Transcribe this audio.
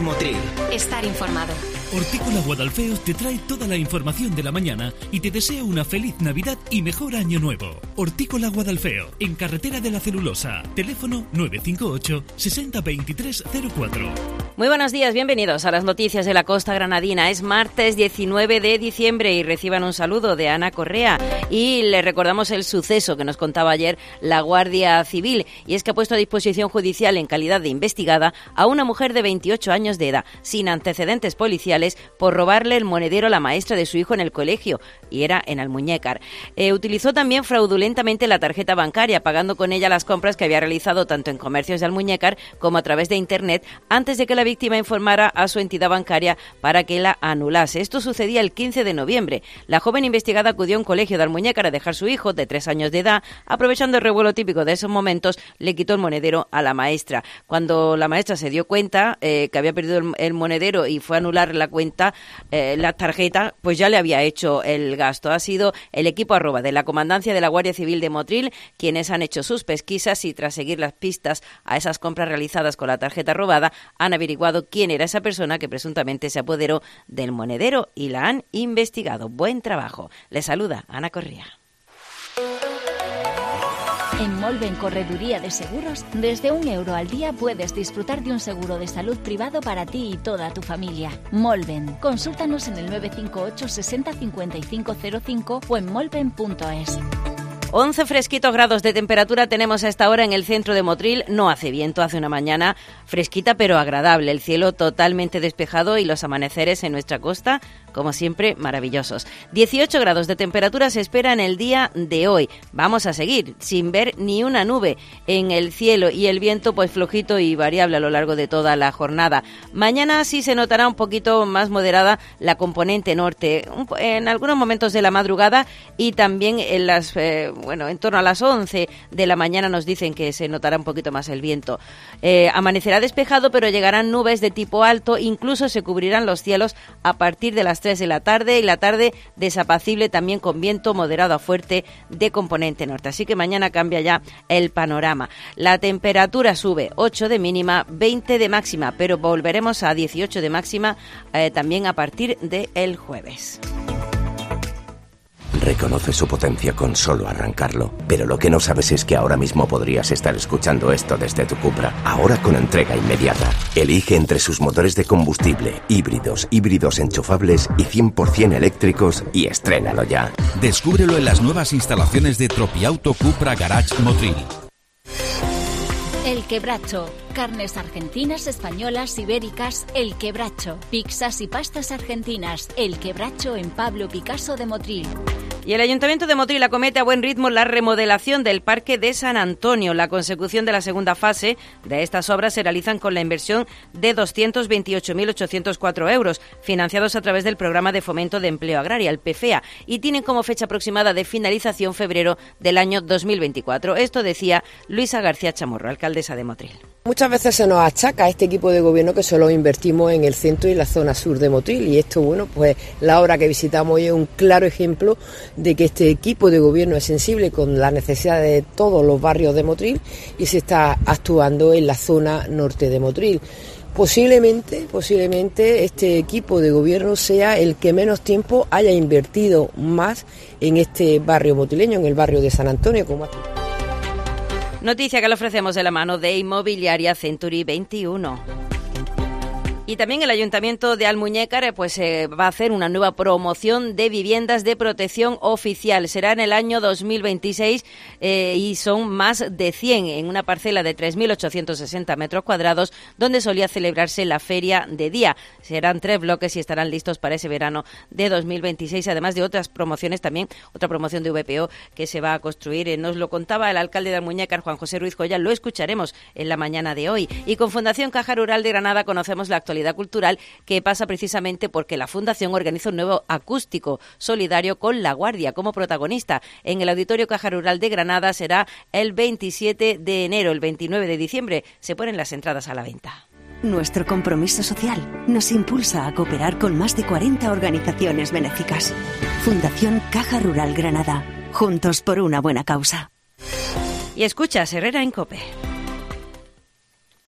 Motril. Estar informado. Hortícola Guadalfeos te trae toda la información de la mañana y te desea una feliz Navidad y mejor año nuevo. Hortícola Guadalfeo, en Carretera de la Celulosa. Teléfono 958 60 23 04. Muy buenos días, bienvenidos a las noticias de la Costa Granadina. Es martes 19 de diciembre y reciban un saludo de Ana Correa. Y les recordamos el suceso que nos contaba ayer la Guardia Civil, y es que ha puesto a disposición judicial en calidad de investigada a una mujer de 28 años de edad, sin antecedentes policiales, por robarle el monedero a la maestra de su hijo en el colegio, y era en Almuñécar. Utilizó también fraudulentamente la tarjeta bancaria, pagando con ella las compras que había realizado tanto en comercios de Almuñécar como a través de Internet, antes de que la víctima informara a su entidad bancaria para que la anulase. Esto sucedía el 15 de noviembre. La joven investigada acudió a un colegio de Almuñécar a dejar su hijo de 3 años de edad. Aprovechando el revuelo típico de esos momentos, le quitó el monedero a la maestra. Cuando la maestra se dio cuenta que había perdido el monedero y fue a anular la cuenta, la tarjeta, pues ya le había hecho el gasto. Ha sido el equipo @ de la Comandancia de la Guardia Civil de Motril quienes han hecho sus pesquisas y, tras seguir las pistas a esas compras realizadas con la tarjeta robada, han averiguado quién era esa persona que presuntamente se apoderó del monedero y la han investigado. Buen trabajo. Les saluda Ana Correa. En Molven Correduría de Seguros, desde €1 al día puedes disfrutar de un seguro de salud privado para ti y toda tu familia. Molven. Consúltanos en el 958 60 55 05 o en molven.es. 11 fresquitos grados de temperatura tenemos a esta hora en el centro de Motril. No hace viento, hace una mañana fresquita pero agradable. El cielo totalmente despejado y los amaneceres en nuestra costa, como siempre, maravillosos. 18 grados de temperatura se espera en el día de hoy. Vamos a seguir sin ver ni una nube en el cielo y el viento pues flojito y variable a lo largo de toda la jornada. Mañana sí se notará un poquito más moderada la componente norte, en algunos momentos de la madrugada y también en en torno a las 11 de la mañana nos dicen que se notará un poquito más el viento. Amanecerá despejado, pero llegarán nubes de tipo alto, incluso se cubrirán los cielos a partir de las 3 de la tarde, y la tarde desapacible también con viento moderado a fuerte de componente norte. Así que mañana cambia ya el panorama. La temperatura sube, 8 de mínima, 20 de máxima, pero volveremos a 18 de máxima también a partir del jueves. Reconoce su potencia con solo arrancarlo, pero lo que no sabes es que ahora mismo podrías estar escuchando esto desde tu Cupra, ahora con entrega inmediata. Elige entre sus motores de combustible, híbridos enchufables y 100% eléctricos y estrénalo ya. Descúbrelo en las nuevas instalaciones de Tropiauto Cupra Garage Motril. El Quebracho. Carnes argentinas, españolas, ibéricas. El Quebracho. Pizzas y pastas argentinas. El Quebracho en Pablo Picasso de Motril. Y el Ayuntamiento de Motril acomete a buen ritmo la remodelación del Parque de San Antonio. La consecución de la segunda fase de estas obras se realizan con la inversión de 228.804 euros, financiados a través del Programa de Fomento de Empleo Agraria, el PFEA, y tienen como fecha aproximada de finalización febrero del año 2024. Esto decía Luisa García Chamorro, alcaldesa de Motril. Muchas veces se nos achaca a este equipo de gobierno que solo invertimos en el centro y la zona sur de Motril, y esto, pues la obra que visitamos hoy es un claro ejemplo de que este equipo de gobierno es sensible con las necesidades de todos los barrios de Motril y se está actuando en la zona norte de Motril. Posiblemente este equipo de gobierno sea el que menos tiempo haya invertido más en este barrio motrileño, en el barrio de San Antonio, como aquí. Noticia que le ofrecemos de la mano de Inmobiliaria Century 21. Y también el Ayuntamiento de Almuñécar va a hacer una nueva promoción de viviendas de protección oficial. Será en el año 2026 y son más de 100 en una parcela de 3.860 metros cuadrados donde solía celebrarse la Feria de Día. Serán 3 bloques y estarán listos para ese verano de 2026, además de otras promociones también, otra promoción de VPO que se va a construir. Nos lo contaba el alcalde de Almuñécar, Juan José Ruiz Joya, lo escucharemos en la mañana de hoy. Y con Fundación Caja Rural de Granada conocemos la actualidad cultural que pasa precisamente porque la Fundación organiza un nuevo acústico solidario con La Guardia como protagonista. En el Auditorio Caja Rural de Granada será el 27 de enero, el 29 de diciembre se ponen las entradas a la venta. Nuestro compromiso social nos impulsa a cooperar con más de 40 organizaciones benéficas. Fundación Caja Rural Granada. Juntos por una buena causa. Y escuchas Herrera en COPE.